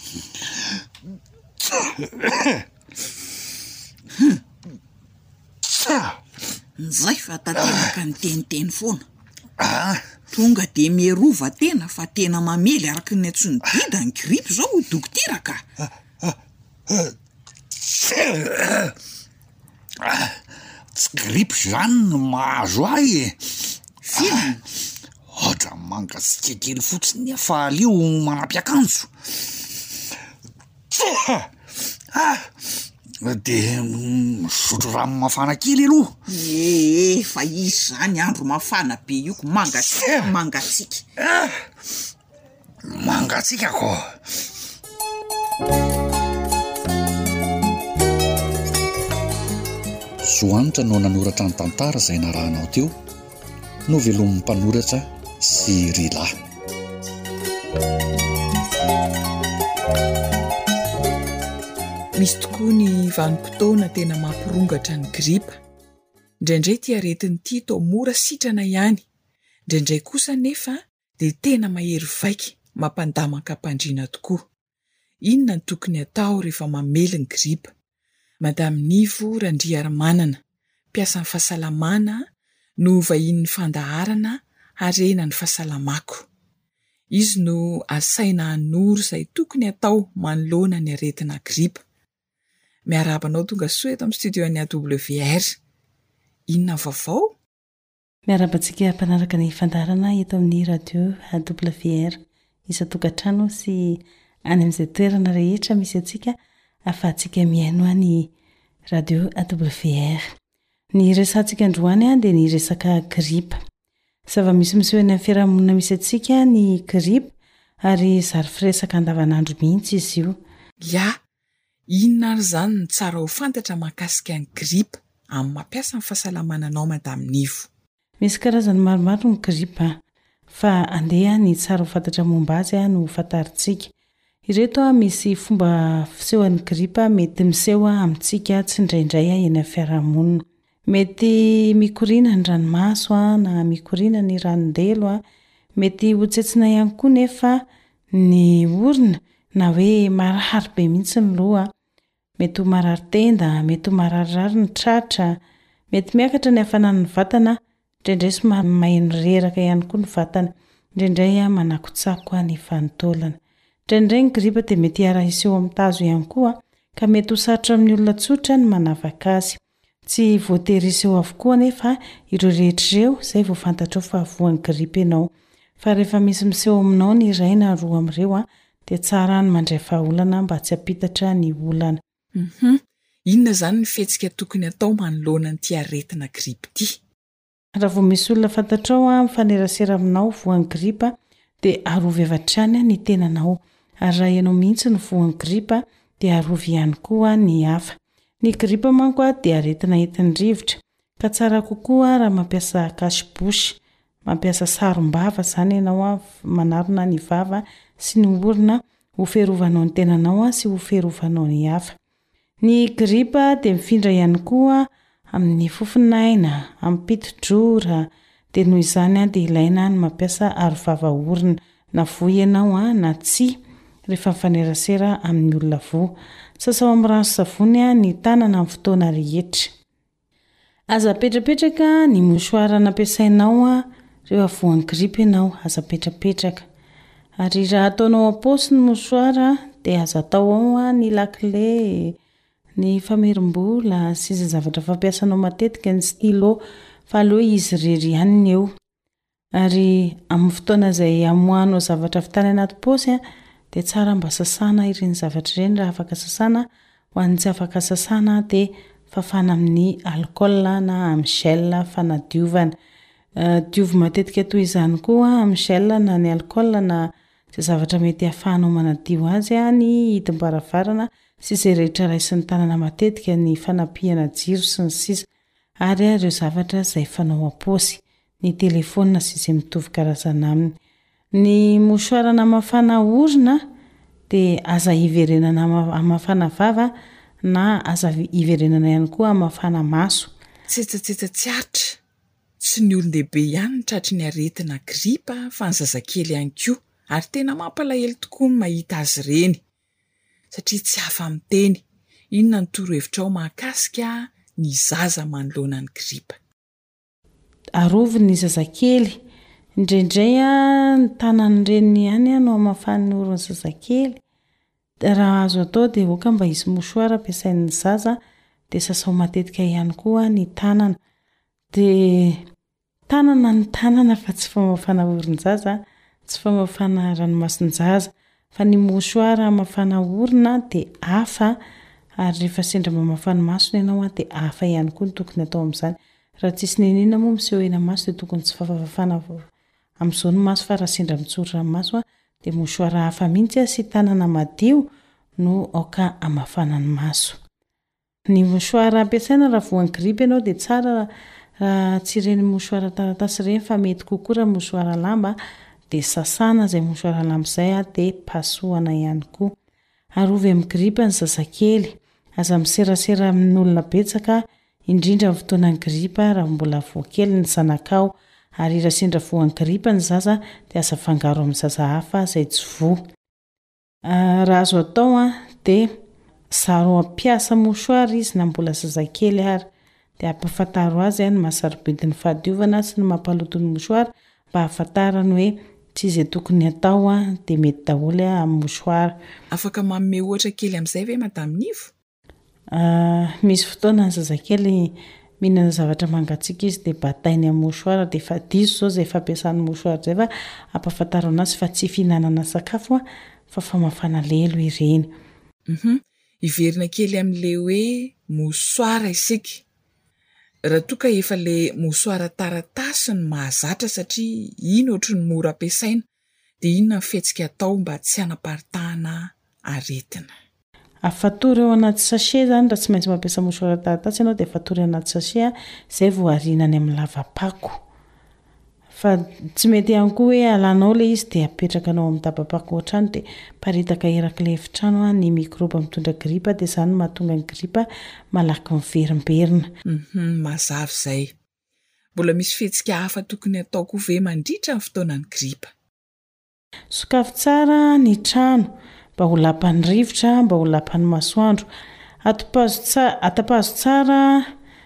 nizay fa tatenaka ny teniteny foana tonga de mierova tena fa tena mamely araky ny atsony dida ny gripe zao ho dokotera ka tsy gripe zany no mahazo ahy e fiana ohatra mangatsika kely fotsiny afa aleo manampy akanjo de misotro rano mafana kely aloha ee fa izy zany andro mafana be io ko mangatsika mangatsika mangatsika ko Soanitra no nanoratra ny tantara izay narahanao teo no velomin'ny mpanoratra sy Rila. Misy tokoa ny vanim-potoana tena mampirongatra ny gripa. Indraindray tia aretiny ity toa mora sitrana ihany. Indraindray kosa nefa dia tena mahery vaika mampandama-kampandriana tokoa. Inona ny tokony atao rehefa mamely ny gripa? Madame Nivo Randriaramanana, mpiasa ny fahasalamana no vahin'ny fandaharana harena ny fahasalamako. Izy no asaina hanoro izay tokony atao manoloana ny aretina gripa. Miarabanao tonga soa eto amin'ny studio-ny A W R. Inona vaovao? Miarabantsika mpanaraka ny fandaharana eto amin'ny radio A W R. Isa-tokantrano sy any amin'izay toerana rehetra misy antsika afahantsika miaino any radio A W R. Ny resantsika androany dia ny resaka gripa. Zava-misy miseho any amin'ny fiarahamonina misy antsika ny gripa ary zary firesaka andavanandro mihitsy izy io. Ya, inona ary zany ny tsara ho fantatra mahakasika ny gripa amin'ny mampiasa ny fahasalamananao Madame Nivo? Misy karazany maromaro ny gripa fa andeha ny tsara ho fantatra momba azy no fantaritsika. Ireto misy fomba fisehoan'ny gripa mety miseho amintsika tsy indraindray eny amin'ny fiarahamonina. Mety mikorina ny ranomaso na mikorina ny ranondelo, mety hotsetsina ihany koa nefa ny orona na hoe marary be mihitsy ny loha, mety ho marary tenda, mety ho mararirary ny tratra, mety miakatra ny hafanan'ny vatana, indraindray somary maheno reraka ihany koa ny vatana, indraindray manakotsako ny vanitaolana. Indraindray ny gripa dia mety ara-iseho amin'ny tazo ihany koa ka mety ho sarotra amin'ny olona tsotra ny manavaka azy. Tsy voatery iseho avokoa nefa ireo rehetr'ireo izay vao fantatrao fa voan'ny gripa ianao. Fa rehefa misy miseho aminao ny iray na roa amin'ireo dia tsara ny mandray fahaolana mba tsy hampitatra ny olana. Mhm. Inona zany ny fihetsika tokony atao manoloana ny aretina gripa ity? Raha vao misy olona fantatrao mifanerasera aminao voan'ny gripa dia arovy avy hatrany ny tenanao. Ary raha ianao mihitsy ny voan'ny gripa dia arovy ihany koa ny hafa. Ny gripa manko dia aretina entin'ny rivotra ka tsara kokoa raha mampiasa cache-bouche, mampiasa sarom-bava zany ianao manarona ny vava sy ny orona ho fiarovanao ny tenanao sy ho fiarovanao ny hafa. Ny gripa dia mifindra ihany koa amin'ny fofinaina, amin'ny piti-drora, dia noho izany dia ilaina ny mampiasa arovava orona na voy ianao na tsia rehefa mifanerasera amin'ny olona voa. Sasao amin'ny rano sy savony ny tanana amin'ny fotoana rehetra. aza petrapetraka ny mosoara nampiasainao a reo avoan'ny gripa ianao aza petrapetraka ary raha ataonao aposy ny mosoara dia aza atao ao a ny lakile ny famerim-bola sy izay zavatra fampiasanao matetika ny stylo fa aleo izy rery ihany eo ary amin'ny fotoana izay amohanao zavatra vitany anaty posy a dia tsara mba sasana ireny zavatra ireny raha afaka sasana ho an'ny tsy afaka sasana dia fafana amin'ny alcool na amin'ny gel fanadiovana diovy matetika toy izany koa amin'ny gel na ny alcool na izay zavatra mety hahafahanao manadio azy a ny hidim-baravarana sy izay rehetra raisin'ny tanana matetika ny fanapihana jiro sy ny sisa ary ireo zavatra izay fanao aposy ny telefona sy izay mitovy karazana aminy ny mosoarana mafana orona dia aza hiverenana amafana vava na aza hiverenana ihany koa amafana maso tsetsatsetsat tsy aritra tsy ny olon-dehibe ihany ny tratry ny aretina gripa fa ny zazakely ihany koa ary tena mampalahelo tokoa ny mahita azy ireny satria tsy hafa amin'ny teny inona ny torohevitrao mahakasika ny zaza manoloana ny gripa arovy ny zazakely indraindray a ny tanany reny ihany no amafany orony zazakely raha azo atao dia oka mba hisy mosoara ampiasain'ny zaza dia sasao matetika ihany koa ny tanana dia tanana ny tanana fa tsy famafana orony zaza tsy famafana ranomasiny zaza fa ny mosoara amafana orona dia hafa ary rehefa sendra mamafana masony ianao a dia hafa ihany koa ny tokony atao amin'izany raha tsisy nenina moa miseho ena maso dia tokony tsy fafafana amin'izao ny maso fa raha sendra mitsoro ranomaso a dia mosoara hafa mihitsy sy tanana madio no aoka amafana ny maso ny mosoara ampiasaina raha voan'ny gripa ianao dia tsara raha tsy ireny mosoara taratasy ireny fa mety kokoa raha mosoara lamba dia sasana izay mosoara lamba izay a dia pasohana ihany koa arovy amin'ny gripa ny zazakely aza miserasera amin'olona betsaka indrindra amin'ny fotoanan'ny gripa raha mbola voakely ny zanakao ary raha sendra voan'ny gripa ny zaza dia aza fangaro amin'ny zaza hafa izay tsy vo raha azo atao a dia zaro ampiasa mosoara izy na mbola zazakely ary dia ampafantaro azy a ny mahasarobedin'ny fahadiovana sy ny mampaloto ny mosoara mba hahafantarany hoe tsy izay tokony atao a dia mety daholo a amin'ny mosoara afaka manome ohatra kely amin'izay ve madamy Nivo misy fotoana ny zazakely mihinana zavatra mangatsiaka izy dia batainy amin'ny mosoara dia efa diso izao izay fampiasan'ny mosoara izay fa ampafantaro anazy fa tsy fihinanana sakafo a fa famafana lelo ireny iverina kely amin'ilay hoe mosoara isika raha toa ka efa ilay mosoara taratasy ny mahazatra satria iny ohatry ny mora ampiasaina dia inona ny fihetsika atao mba tsy hanaparitahana aretina afatory eo anaty sachet zany raha tsy maintsy mampiasa mosoara taratasy ianao dia afatory anaty sachet izay voarinany amin'ny lavapako fa tsy mety ihany koa hoe alanao ilay izy dia apetrakanao amin'ny dabapako ohatrany dia paritaka erak'ilay efitrano a ny mikroba mitondra gripa dia izany mahatonga ny gripa malaky miverimberina mazava izay mbola misy fihetsika hafa tokony atao koa ve mandritra ny fotoanan'ny gripa sokafy tsara ny trano mba ho lapan'ny rivotra mba ho lapan'ny masoandro atapazo tsara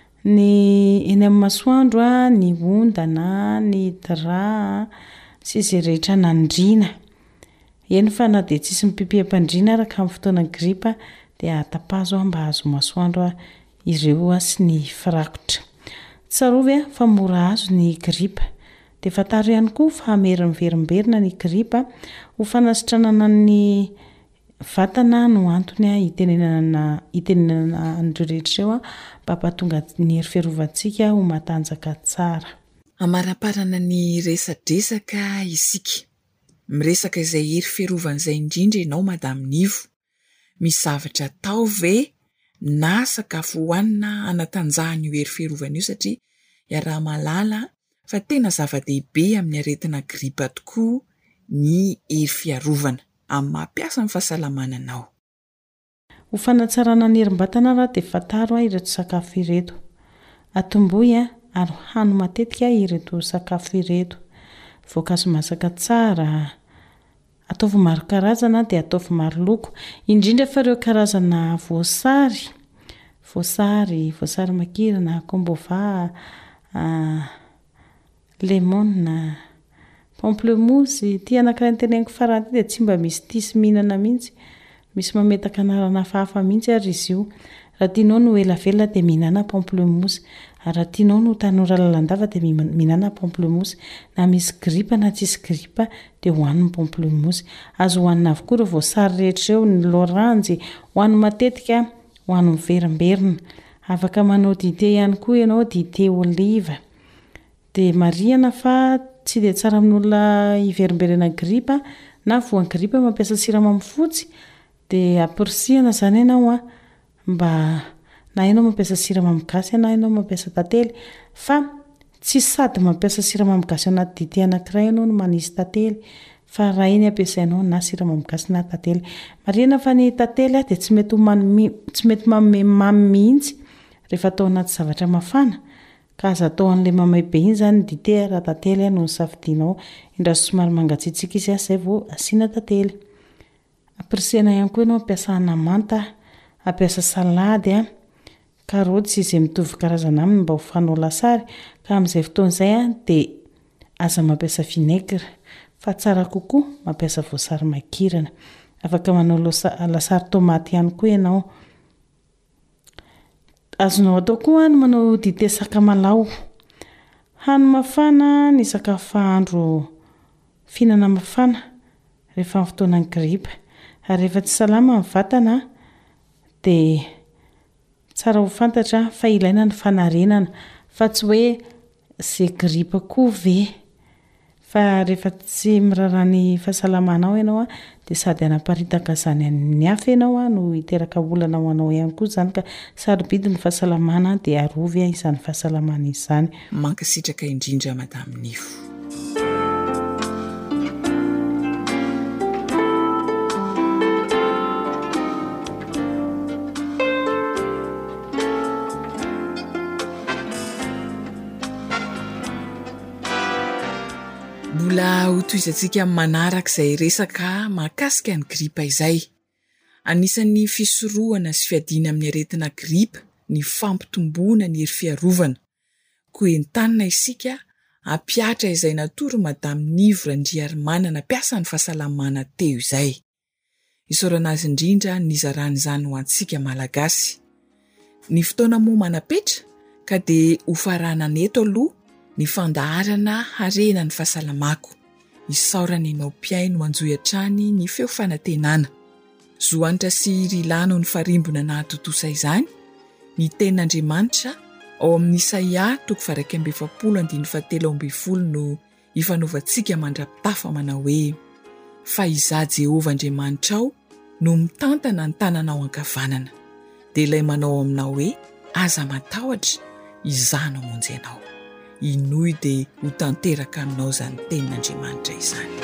ny eny amin'ny masoandro a ny ondana ny dra sy izay rehetra nandriana eny fa na dia tsisy mipipiham-pandriana araka amin'ny fotoanan'ny gripa dia atapazo mba azo masoandro a ireo a sy ny firakotra tsarovy a fa mora azo ny gripa dia fantaro ihany koa fa merinverimberina ny gripa ho fanasitranana ny vatana no antony a hitenenana hitenenana an'ireo rehetra eo a mba hampatonga ny hery fiarovantsika ho matanjaka tsara amaraparana ny resadresaka isika miresaka izay hery fiarovan' izay indrindra ianao madamy Nivo misy zavatra atao ve na sakafo hohanina anatanjahany io hery fiarovana io satria iaraha malala fa tena zava-dehibe amin'ny aretina gripa tokoa ny hery fiarovana amin'ny mampiasa ny fahasalamananao ho fanatsarana ny herim-batana raha dia fantaro a ireto sakafo ireto atomboy a ary hano matetika ireto sakafo ireto voankazo masaka tsara ataovy maro karazana dia ataovy maro loko indrindra fa ireo karazana voasary voasary voasary makirana kombova lemona pamplemousse ty anankiray nyteneniko farany dia tsy mba misy tisy mihinana mihitsy misy mametaka anarana fahafa mihitsy ary izy io raha tianao no elavelona dia mihinana pamplemousse ary raha tianao no tanora lalandava dia mihinana pamplemousse na misy gripa na tsisy gripa dia hohaniny pamplemousse azo hohanina avokoa ireo voasary rehetra eo ny loranjy hohaniny matetika hohaniny verimberina afaka manao dite ihany koa ianao dite oliva dia mariana fa tsy dia tsara amin'olona hiverimberena gripa na voan'ny gripa mampiasa siramamy fotsy dia apirisihana izany ianao a mba na ianao mampiasa siramamy gasy na ianao mampiasa tantely fa tsy sady mampiasa siramamy gasy anaty dite anankiray ianao no manisy tantely fa raha iny ampiasainao na siramamy gasy na tantely mariana fa ny tantely a dia tsy mety tsy mety mamy mihitsy rehefa atao anaty zavatra mafana ka aza atao an'ilay mamay be iny zany dite raha tantely no safidianao indra somary mangatsiatsiaka izy izay vao asiana tantely apirisihana ihany koa ianao ampiasa anamanta ampiasa salady a karoty sy izay mitovy karazana aminy mba ho fanao lasary ka amin'izay fotoan'izay a dia aza mampiasa vinaigre fa tsara kokoa mampiasa voasary makirana afaka manao lasary tomaty ihany koa ianao azonao atao koa ny manao dite sakamalao hany mafana ny sakafo andro fihinana mafana rehefa amin'ny fotoanan'ny gripa ary rehefa tsy salama ny vatana dia tsara ho fantatra fa ilaina ny fanarenana fa tsy hoe izay gripa koa ve fa rehefa tsy mirarany fahasalamanao ianao a dia sady anaparitaka izany amin'ny hafa ianao a no hiteraka olana ho anao ihany koa izany ka sarobidy ny fahasalamana dia arovy a izany fahasalamana izany mankasitraka indrindra madamy Nifo. Mbola ho toizantsika manaraka izay resaka mahakasika ny gripa izay. Anisan'ny fisorohana sy fiadiana amin'ny aretina gripa ny fampitomboana ny hery fiarovana. Koa entanina isika hampiatra izay natoro madamy Nivo Randriarimana nampiasa ny fahasalamana teo izay. Isaorana azy indrindra nizarany izany ho antsika malagasy. Ny fotoana moa manapetra ka dia ho farana neto aloha ny fandaharana harena ny fahasalamako. Isaorana ianao mpiaino manjoy hatrany ny feo fanantenana. Zoanitra sy rilano ny farimbona nahatotosa izany, ny tenin'Andriamanitra ao amin'ny Isaia toko faha ambin'ny efapolo andiny fahatelo ambin'ny folo no ifanaovantsika mandrapitafa manao hoe: fa izaho Jehovah Andriamanitra ao no mitantana ny tananao ankavanana, dia ilay manao aminao hoe aza matahotra izaho no hamonjy anao. Inoy dia ho tanteraka aminao izany tenin'Andriamanitra izany.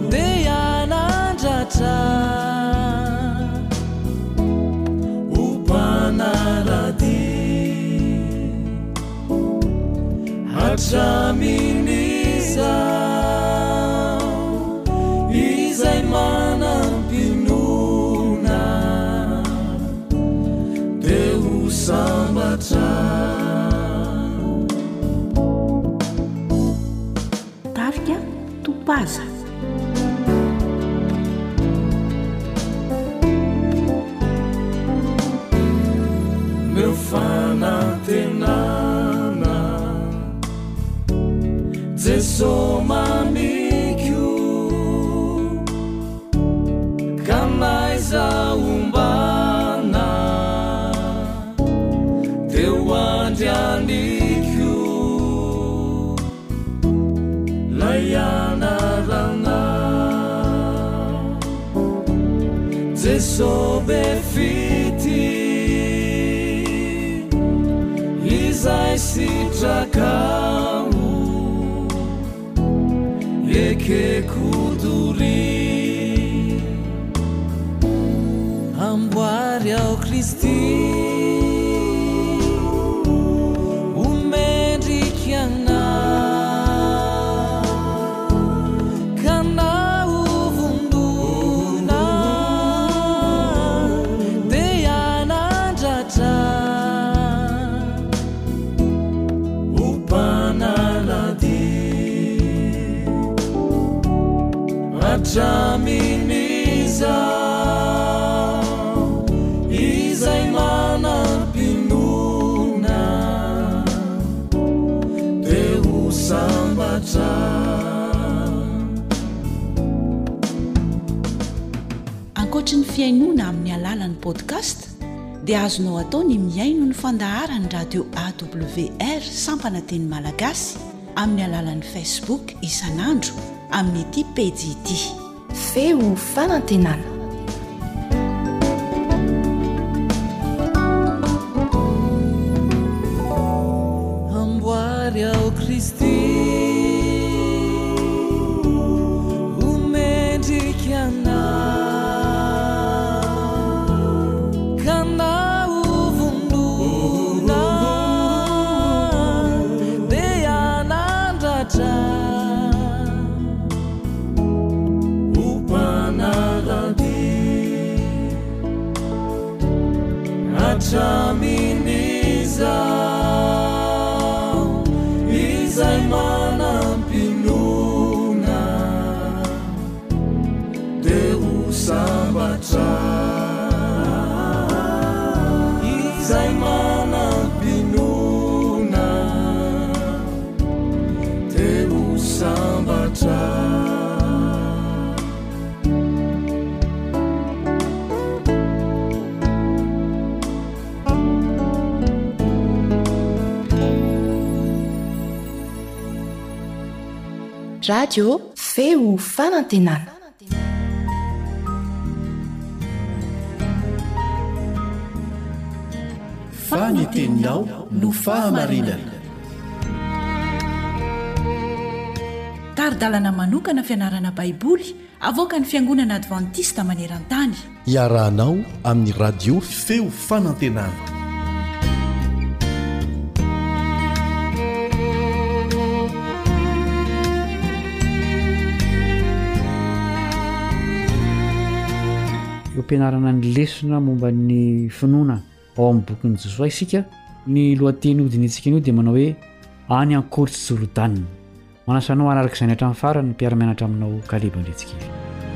Upa topaza. Meu fanantenana Jesu mamikyo Kanaiza umbana Teu andianikyo Layana rana Jesu befiti Izay sitrakao Eke kuduri Amboary ao Kristi Umendriky anao Kana uvundona Dia nandratra Atraminiza Izay manampinona Deu sambatra Ankoatra ny fiainoana amin'ny alalan'ny podcast dia azonao atao ny miaino ny fandaharany radio A W R Sampananteny Malagasy amin'ny alalan'ny Facebook isanandro amin'ny ity pejy ity feo fanantenana. Amboary ao Kristi umendriky anao Kana uvunduna Dia nandratra Atraminiza Izay manampinona Deu sambatra Izay manampinona Deu sambatra Radio feo fanantenana. Faniteninao no fahamarinana. Taridalana manokana fianarana baiboly avoaka ny Fiangonana Adventista maneran-tany. Iarahanao amin'ny radio feo fanantenana. Ampianarana ny lesona momba ny finoana ao amin'ny bokin'i Josuay isika. Ny lohateny hodinitsika io dia manao hoe any ankoatsy Jorodanina. Manasanao anaraka izay ny hatramin'ny farany ny mpiara-mianatra aminao Kaleba Andretsikely.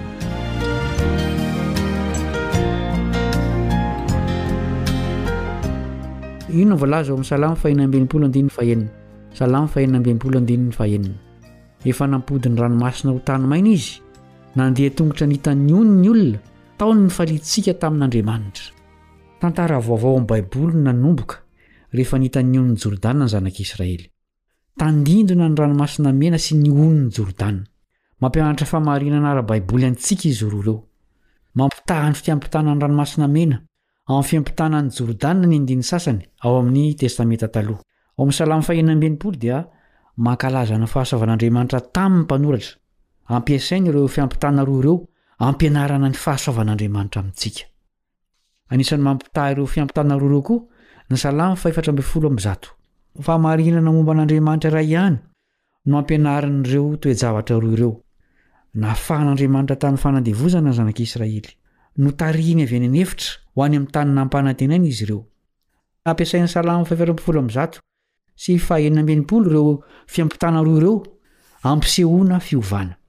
Ino no voalaza ao amin'ny Salamo fahaenina amby enimpolo andininy fahaenina. Salamo fahaenina amby enimpolo andininy fahaenina. Efa nampody ny ranomasina ho tany maina izy, nandeha tongotra nitany onony olona, taony ny falitsika tamin'Andriamanitra. Tantara vaovao amin'ny Baiboly nanomboka rehefa nitany onony Jordana ny zanak'Israely. Tandindona ny ranomasina mena sy ny onony Jordana. Mampianatra famarinana ara-Baiboly antsika izy roa ireo. Mampitaha ny fiampitana ny ranomasina mena amin'ny fiampitana ny Jordana ny andiny sasany ao amin'ny testamenta taloha. Ao amin'ny Salamo fahaenina amby enimpolo dia mankalaza ny fahasoavan'Andriamanitra tamin'ny mpanoratra. Ampiasainy ireo fiampitana roa ireo ampianarana ny fahasoavan'Andriamanitra amintsika. Anisan'ny mampitaha ireo fiampitana roa ireo koa ny Salamo fahaefatra amby folo amby zato. Famarinana momba an'Andriamanitra iray ihany no ampianaran'ireo toe-javatra roa ireo. Nafahan'Andriamanitra tamin'ny fanandevozana ny zanak'Israely. Notarihiny avy any anefitra ho any amin'ny tany nampanantenaina izy ireo. Ampiasain'ny Salamo fahaefatra amby folo amby zato sy fahaenina amby enimpolo ireo fiampitana roa ireo ampisehoana fiovana.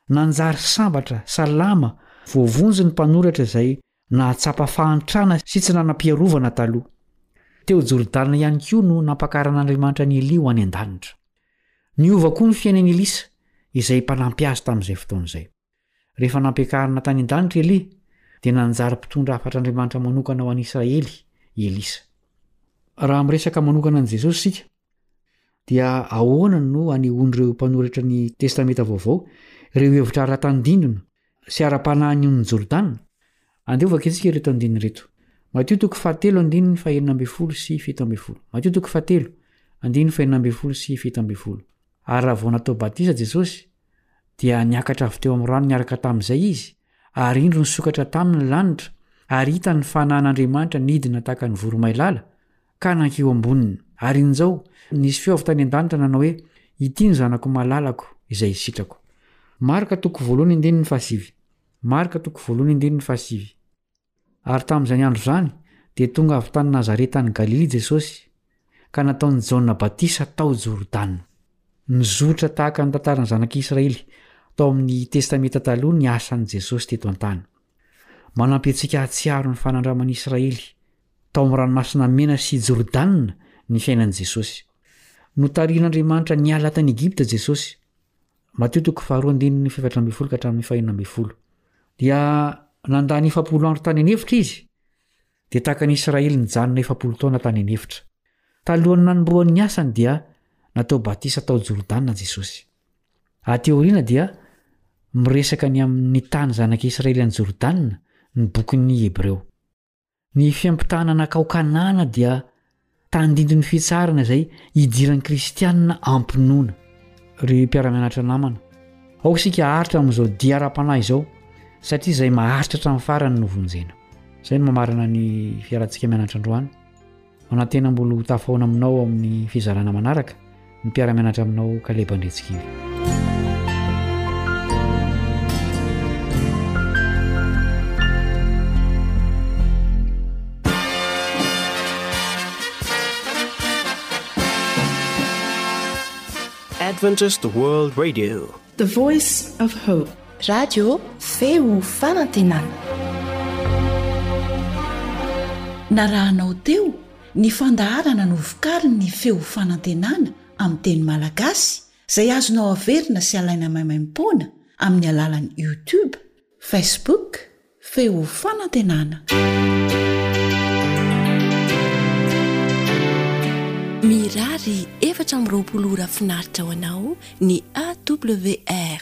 nanjary sambatra salama voavonjy ny mpanoratra izay nahatsapa fahantrana sy tsy nanam-piarovana taloha. Teo Jordana ihany koa no nampakaran'Andriamanitra ny Elia ho any an-danitra. Niova koa ny fiainan'i Elisa izay mpanampy azy tamin'izay fotoana izay. Rehefa nampiakarana tany an-danitra Elia dia nanjary mpitondra afatr'Andriamanitra manokana ho an'i Israely i Elisa. Raha miresaka manokana an'i Jesosy sika dia ahoana no anehoan'ireo mpanoratra ny testamenta vaovao ireo hevitra ara-tandindona sy ara-panahin'ny Jordana? Andeo vaketsika ireto andininy reto. Mateo toko fahatelo andininy fahaenina ambin'ny folo sy fito ambin'ny folo. Mateo toko fahatelo andininy fahaenina ambin'ny folo sy fito ambin'ny folo. Ary raha vao natao batisa Jesosy dia niakatra avy teo amin'ny rano niaraka tamin'izay izy, ary indro nisokatra tamin'ny lanitra, ary hita ny fanahin'Andriamanitra nidina tahaka ny voromailala ka nankeo amboniny. Ary injao nisy feo avy tany an-danitra nanao hoe, ity ny zanako malalako izay sitrako. Marka toko voalohany andininy fahasivy. Marka toko voalohany andininy fahasivy. Ary tamin'izany andro zany dia tonga avy tany Nazareta any Galilea Jesosy ka nataon'i Jaona Batisa tao Jordana. Nizotra tahaka ny tantaran'ny zanak'Israely tao amin'ny testamenta taloha ny asan'i Jesosy teto an-tany. Manampy antsika hatsiaro ny fanandraman'i Israely tao amin'ny ranomasina mena sy Jordana ny fiainan'i Jesosy. Notarian'Andriamanitra niala tany Egipta Jesosy. Mateo toko faharoa andininy efatra ambin'ny folo ka hatramin'ny fahaenina ambin'ny folo. Dia nandany efapolo andro tany anefitra izy, dia tahaka ny Israely nijanona efapolo taona tany anefitra. Talohany nanomboan'ny asany dia natao batisa tao Jordana Jesosy. Aty aoriana dia miresaka ny amin'ny tany zanak'Israely any Jordana ny bokin'ny Hebreo. Ny fiampitahana nakao Kanana dia tandindon'ny fitsarana izay idiran'ny kristianina ampinoana. Ry mpiara-mianatra namana, ao isika haritra amin'izao dia ara-panahy izao satria izay maharitra hatramin'ny farany no vonjena. Izay no mamarana ny fiarantsika mianatra androany. Manantena mbola tafahoana aminao amin'ny fizarana manaraka ny mpiara-mianatra aminao Kaleba Andretsikivy. Adventist World Radio, The Voice of Hope. Radio feo fanantenana. Narahanao teo ny fandaharana no vokariny ny feo fanantenana amin'ny teny malagasy izay azonao averina sy alaina maimaimpoana amin'ny alalan'ny YouTube, Facebook, feo fanantenana. Mirary efatra amby roapolo ora finaritra ho anao ny A W R